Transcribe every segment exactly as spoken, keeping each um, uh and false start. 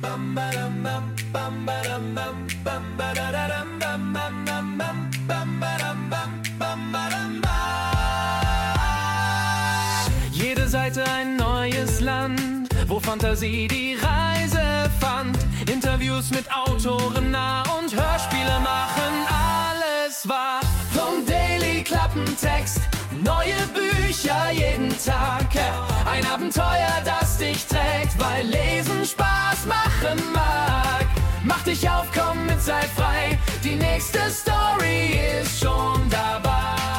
Jede Seite ein neues Land, wo Fantasie die Reise fand. Interviews mit Autoren nah und Hörspiele machen alles wahr. Vom Daily Klappentext, neue Bücher jeden Tag. Ein Abenteuer, das dich trägt, weil Lesen Spaß machen mag. Mach dich auf, komm mit, sei frei, die nächste Story ist schon dabei.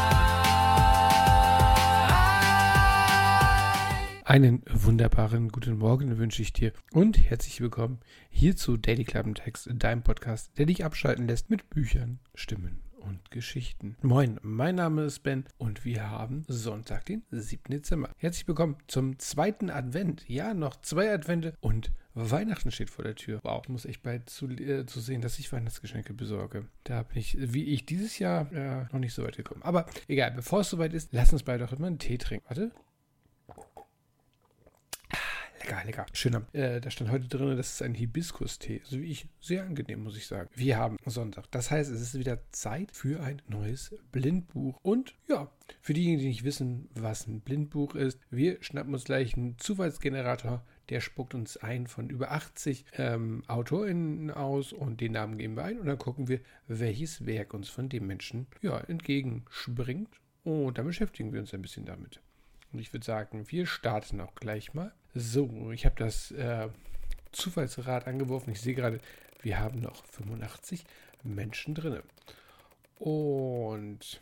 Einen wunderbaren guten Morgen wünsche ich dir und herzlich willkommen hier zu Daily Klappentext, deinem Podcast, der dich abschalten lässt mit Büchern, Stimmen und Geschichten. Moin, mein Name ist Ben und wir haben Sonntag, den siebten Dezember. Herzlich willkommen zum zweiten Advent. Ja, noch zwei Advente und Weihnachten steht vor der Tür. Wow, ich muss echt bald zu, äh, zu sehen, dass ich Weihnachtsgeschenke besorge. Da bin ich, wie ich dieses Jahr, äh, noch nicht so weit gekommen. Aber egal, bevor es soweit ist, lass uns beide doch immer einen Tee trinken. Warte. Lecker, lecker. Schöner. Äh, da stand heute drin, das ist ein Hibiskus-Tee. So wie ich. Sehr angenehm, muss ich sagen. Wir haben Sonntag. Das heißt, es ist wieder Zeit für ein neues Blindbuch. Und ja, für diejenigen, die nicht wissen, was ein Blindbuch ist, wir schnappen uns gleich einen Zufallsgenerator. Der spuckt uns ein von über achtzig ähm, AutorInnen aus und den Namen geben wir ein. Und dann gucken wir, welches Werk uns von dem Menschen ja, entgegenspringt. Und dann beschäftigen wir uns ein bisschen damit. Und ich würde sagen, wir starten auch gleich mal. So, ich habe das äh, Zufallsrad angeworfen. Ich sehe gerade, wir haben noch fünfundachtzig Menschen drin. Und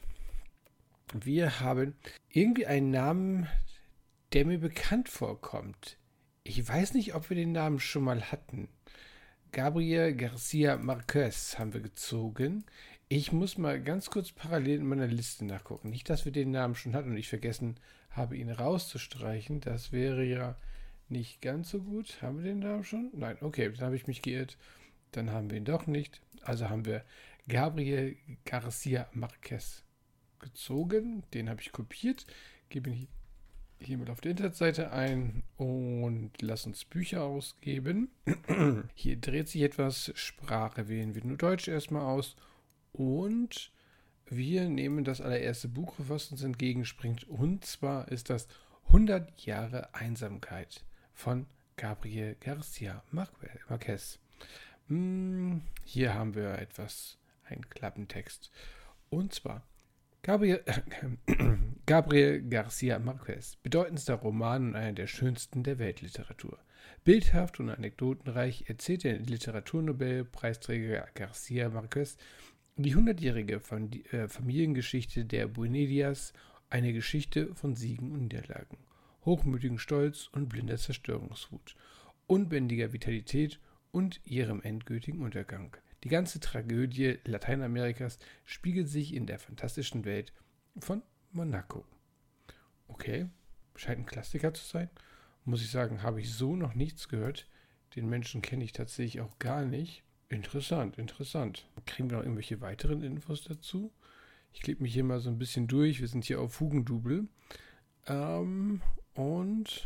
wir haben irgendwie einen Namen, der mir bekannt vorkommt. Ich weiß nicht, ob wir den Namen schon mal hatten. Gabriel García Márquez haben wir gezogen. Ich muss mal ganz kurz parallel in meiner Liste nachgucken. Nicht, dass wir den Namen schon hatten und ich vergessen habe, ihn rauszustreichen. Das wäre ja nicht ganz so gut. Haben wir den Namen schon? Nein, okay, dann habe ich mich geirrt. Dann haben wir ihn doch nicht. Also haben wir Gabriel García Márquez gezogen. Den habe ich kopiert. Gebe ihn hier mal auf der Internetseite ein und lass uns Bücher ausgeben. Hier dreht sich etwas. Sprache wählen wir nur Deutsch erstmal aus. Und wir nehmen das allererste Buch, was uns entgegenspringt. Und zwar ist das hundert Jahre Einsamkeit von Gabriel García Márquez. Hier haben wir etwas, einen Klappentext. Und zwar Gabriel, äh, Gabriel García Márquez, bedeutendster Roman und einer der schönsten der Weltliteratur. Bildhaft und anekdotenreich erzählt der Literaturnobelpreisträger García Márquez die hundertjährige Familiengeschichte der Buendias, eine Geschichte von Siegen und Niederlagen, hochmütigen Stolz und blinder Zerstörungswut, unbändiger Vitalität und ihrem endgültigen Untergang. Die ganze Tragödie Lateinamerikas spiegelt sich in der fantastischen Welt von Monaco. Okay, scheint ein Klassiker zu sein. Muss ich sagen, habe ich so noch nichts gehört. Den Menschen kenne ich tatsächlich auch gar nicht. Interessant, interessant. Kriegen wir noch irgendwelche weiteren Infos dazu? Ich klicke mich hier mal so ein bisschen durch. Wir sind hier auf Hugendubel. Ähm, und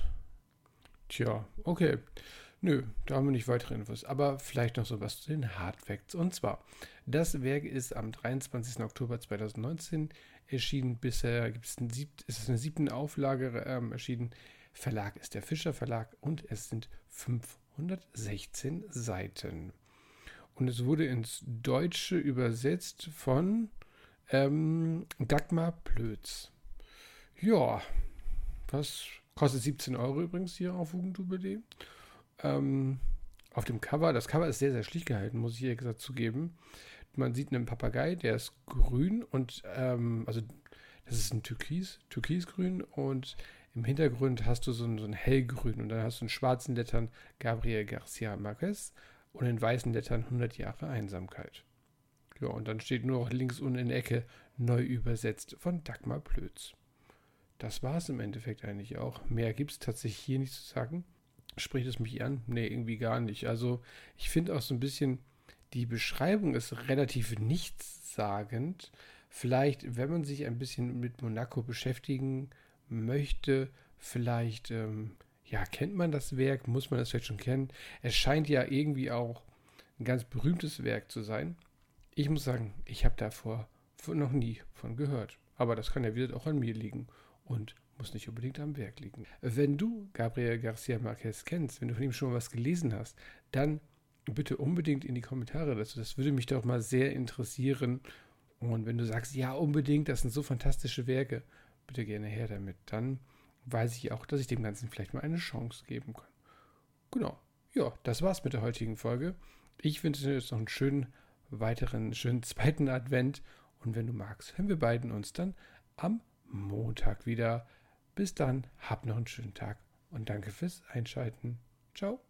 tja, okay. Nö, da haben wir nicht weitere Infos. Aber vielleicht noch so was zu den Hardfacts. Und zwar, das Werk ist am dreiundzwanzigsten Oktober zweitausendneunzehn erschienen. Bisher gibt es ein siebt, ist es eine siebten Auflage ähm, erschienen. Verlag ist der Fischer Verlag und es sind fünfhundertsechzehn Seiten. Und es wurde ins Deutsche übersetzt von ähm, Dagmar Plötz. Ja, was kostet siebzehn Euro übrigens hier auf hugendubel punkt de. Ähm, auf dem Cover, das Cover ist sehr, sehr schlicht gehalten, muss ich ehrlich gesagt zugeben. Man sieht einen Papagei, der ist grün und, ähm, also das ist ein Türkis, Türkisgrün und im Hintergrund hast du so ein, so ein hellgrün und dann hast du in schwarzen Lettern Gabriel García Márquez und in weißen Lettern hundert Jahre Einsamkeit. Ja, und dann steht nur noch links unten in der Ecke neu übersetzt von Dagmar Plötz. Das war es im Endeffekt eigentlich auch. Mehr gibt es tatsächlich hier nicht zu sagen. Spricht es mich an? Nee, irgendwie gar nicht. Also ich finde auch so ein bisschen, die Beschreibung ist relativ nichtssagend. Vielleicht, wenn man sich ein bisschen mit Monaco beschäftigen möchte, vielleicht ähm, ja, kennt man das Werk? Muss man das vielleicht schon kennen? Es scheint ja irgendwie auch ein ganz berühmtes Werk zu sein. Ich muss sagen, ich habe davor noch nie von gehört. Aber das kann ja wieder auch an mir liegen und muss nicht unbedingt am Werk liegen. Wenn du Gabriel García Márquez kennst, wenn du von ihm schon mal was gelesen hast, dann bitte unbedingt in die Kommentare dazu. Das würde mich doch mal sehr interessieren. Und wenn du sagst, ja, unbedingt, das sind so fantastische Werke, bitte gerne her damit. Dann weiß ich auch, dass ich dem Ganzen vielleicht mal eine Chance geben kann. Genau. Ja, das war's mit der heutigen Folge. Ich wünsche dir jetzt noch einen schönen weiteren, schönen zweiten Advent. Und wenn du magst, hören wir beiden uns dann am Montag wieder. Bis dann, hab noch einen schönen Tag und danke fürs Einschalten. Ciao.